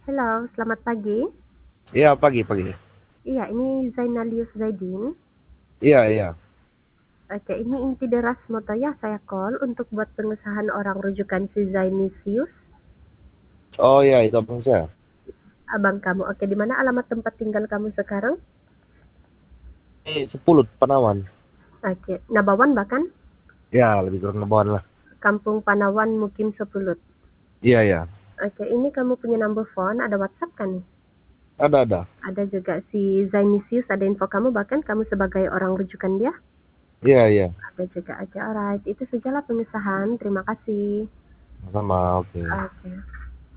Halo, selamat pagi. Iya, pagi pagi. Iya, ini Zainalius Zaidin. Iya iya. Oke, ini inti deras moto ya, saya call untuk buat pengesahan orang rujukan si Zainisius, Oh iya, itu abang saya. abang kamu. Oke, di mana alamat tempat tinggal kamu sekarang? Ini 10 Panawan. Oke, Nabawan bahkan? Ya, lebih kurang Nabawan lah. Kampung Panawan Mukim Sepulut. Iya iya. Oke, ini kamu punya number phone, ada WhatsApp kan nih? Ada. Ada juga si Zainisius, ada info kamu bahkan kamu sebagai orang rujukan dia? Iya iya. Ada juga, oke, alright. Itu sajalah pengesahan, terima kasih. Sama, oke. Oke.